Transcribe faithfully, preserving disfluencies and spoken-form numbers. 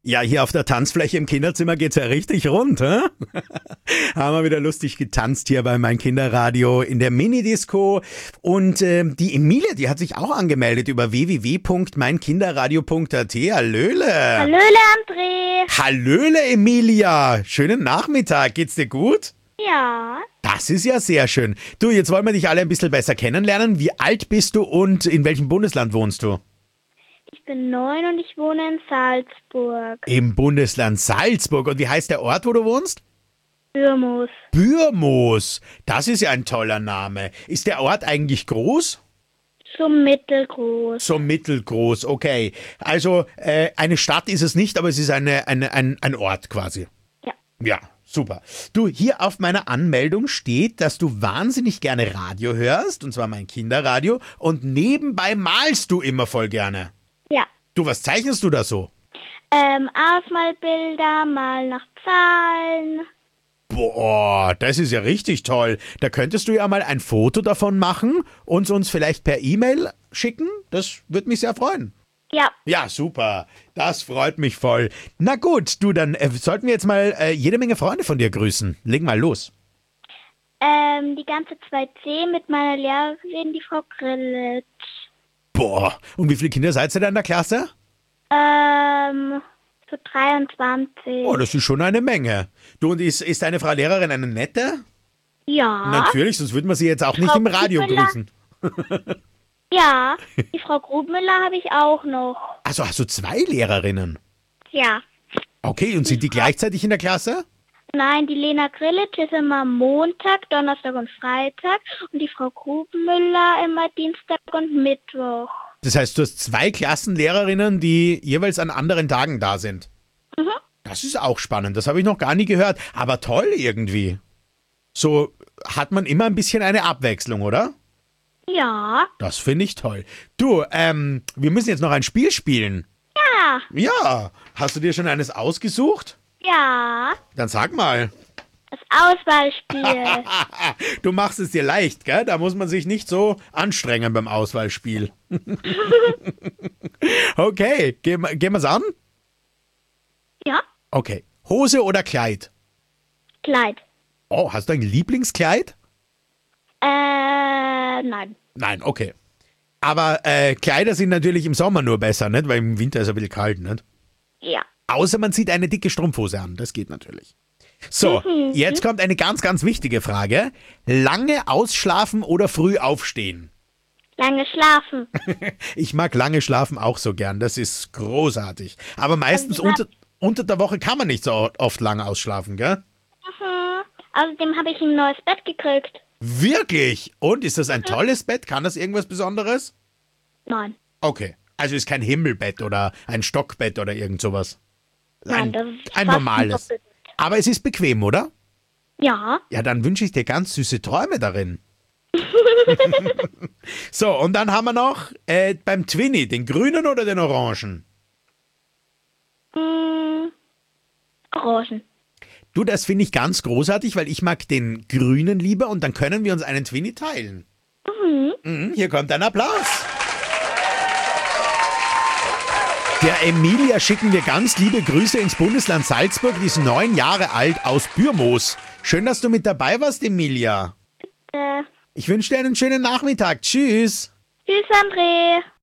Ja, hier auf der Tanzfläche im Kinderzimmer geht's ja richtig rund, hä? Haben wir wieder lustig getanzt hier bei Mein Kinderradio in der Minidisco. Und ähm, die Emilia, die hat sich auch angemeldet über w w w punkt mein kinderradio punkt a t. Hallöle! Hallöle, André! Hallöle, Emilia! Schönen Nachmittag, geht's dir gut? Ja, Das ist ja sehr schön. Du, jetzt wollen wir dich alle ein bisschen besser kennenlernen. Wie alt bist du und in welchem Bundesland wohnst du? ich bin neun und ich wohne in Salzburg. Im Bundesland Salzburg. Und wie heißt der Ort, wo du wohnst? Bürmus. Bürmus. Das ist ja ein toller Name. Ist der Ort eigentlich groß? So mittelgroß. So mittelgroß, okay. Also äh, eine Stadt ist es nicht, aber es ist eine, eine, ein, ein Ort quasi. Ja. Ja, super. Du, hier auf meiner Anmeldung steht, dass du wahnsinnig gerne Radio hörst, und zwar mein Kinderradio, und nebenbei malst du immer voll gerne. Ja. Du, was zeichnest du da so? Ähm, Ausmalbilder, mal nach Zahlen. Boah, das ist ja richtig toll. Da könntest du ja mal ein Foto davon machen und uns vielleicht per E-Mail schicken. Das würde mich sehr freuen. Ja. Ja, super. Das freut mich voll. Na gut, du, dann äh, sollten wir jetzt mal äh, jede Menge Freunde von dir grüßen. Leg mal los. Ähm, die ganze zwei C mit meiner Lehrerin, die Frau Grillitsch. Boah, und wie viele Kinder seid ihr da in der Klasse? Ähm, so dreiundzwanzig. Oh, das ist schon eine Menge. Du, und ist, ist deine Frau Lehrerin eine nette? Ja. Natürlich, sonst würden wir sie jetzt auch nicht Frau im Radio Kuppela. grüßen. Ja, die Frau Grubmüller habe ich auch noch. Also hast du zwei Lehrerinnen? Ja. Okay, und sind die gleichzeitig in der Klasse? Nein, die Lena Grillitsch ist immer Montag, Donnerstag und Freitag und die Frau Grubmüller immer Dienstag und Mittwoch. Das heißt, du hast zwei Klassenlehrerinnen, die jeweils an anderen Tagen da sind. Mhm. Das ist auch spannend, das habe ich noch gar nie gehört. Aber toll irgendwie. So hat man immer ein bisschen eine Abwechslung, oder? Ja. Das finde ich toll. Du, ähm, wir müssen jetzt noch ein Spiel spielen. Ja. Ja, hast du dir schon eines ausgesucht? Ja. Dann sag mal. Das Auswahlspiel. Du machst es dir leicht, gell? Da muss man sich nicht so anstrengen beim Auswahlspiel. Okay, gehen, wir- gehen wir's an? Ja. Okay. Hose oder Kleid? Kleid. Oh, hast du ein Lieblingskleid? Äh, nein. Nein, okay. Aber äh, Kleider sind natürlich im Sommer nur besser, nicht? Weil im Winter ist es ein bisschen kalt, nicht? Ja. Außer man zieht eine dicke Strumpfhose an, das geht natürlich. So, jetzt kommt eine ganz, ganz wichtige Frage. Lange ausschlafen oder früh aufstehen? Lange schlafen. Ich mag lange schlafen auch so gern, das ist großartig. Aber meistens Also, unter, unter der Woche kann man nicht so oft lange ausschlafen, gell? Mhm. Außerdem habe ich ein neues Bett gekriegt. Wirklich? Und ist das ein tolles Bett? Kann das irgendwas Besonderes? Nein. Okay, also ist kein Himmelbett oder ein Stockbett oder irgend sowas. Nein, Ein, das ist ein fast normales. Doppelbett. Aber es ist bequem, oder? Ja. Ja, dann wünsche ich dir ganz süße Träume darin. So, und dann haben wir noch äh, beim Twinny, den grünen oder den orangen? Mm, Orangen. Du, das finde ich ganz großartig, weil ich mag den grünen lieber und dann können wir uns einen Twinny teilen. Mhm. Mhm, hier kommt ein Applaus. Der Emilia schicken wir ganz liebe Grüße ins Bundesland Salzburg, die ist neun Jahre alt, aus Bürmus. Schön, dass du mit dabei warst, Emilia. Äh, Ich wünsche dir einen schönen Nachmittag. Tschüss. tschüss, André.